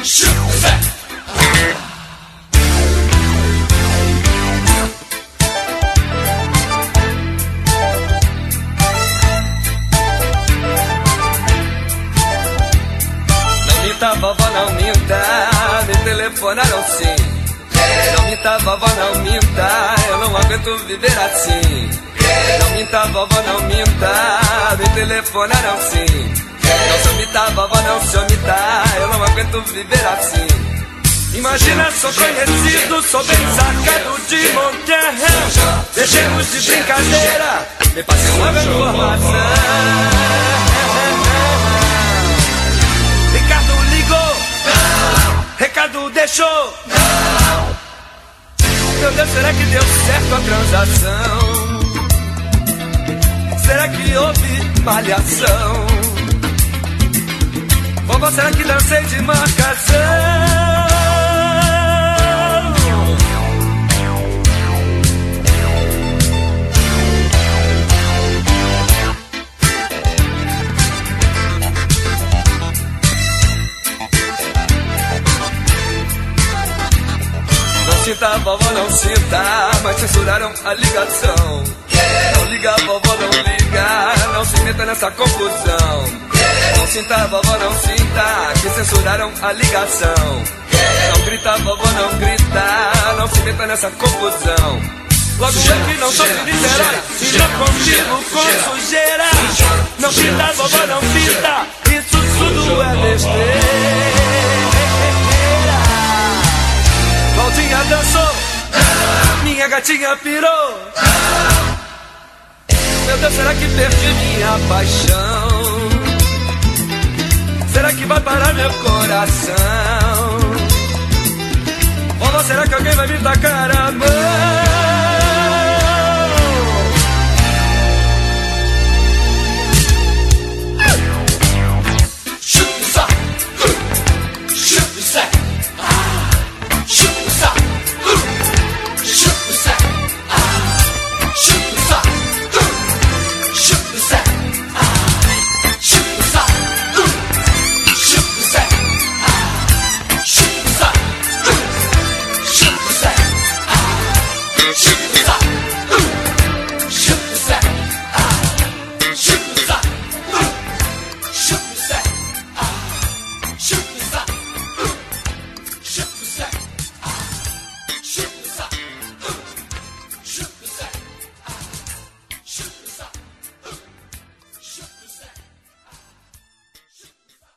Vovó, não minta, me telefonaram sim. Não minta, vovó, não minta, eu não aguento viver assim. Não minta, vovó, não minta, me telefonaram sim. Não se omita, vovó, não se omita, eu não aguento viver assim. Imagina, sou conhecido, sou bem sacado de Monterrey. Deixemos de brincadeira, me passe uma informação. Ricardo ligou, recado deixou. Meu Deus, será que deu certo a transação? Será que houve malhação? Vovó, será que dancei de marcação? Sinta, vovó, não sinta, mas censuraram a ligação. Não liga, vovó, não liga, não se meta nessa confusão. Não sinta, vovó, não sinta, que censuraram a ligação. Não grita, vovó, não grita, não se meta nessa confusão. Logo eu que não sou de Niterói e não convivo com sujeira. Não pinta, vovó, não pinta, isso tudo é besteira. Valdinha dançou, minha gatinha pirou. Meu Deus, será que perdi minha paixão? Será que vai parar meu coração? Ou será que alguém vai me tacar a mão?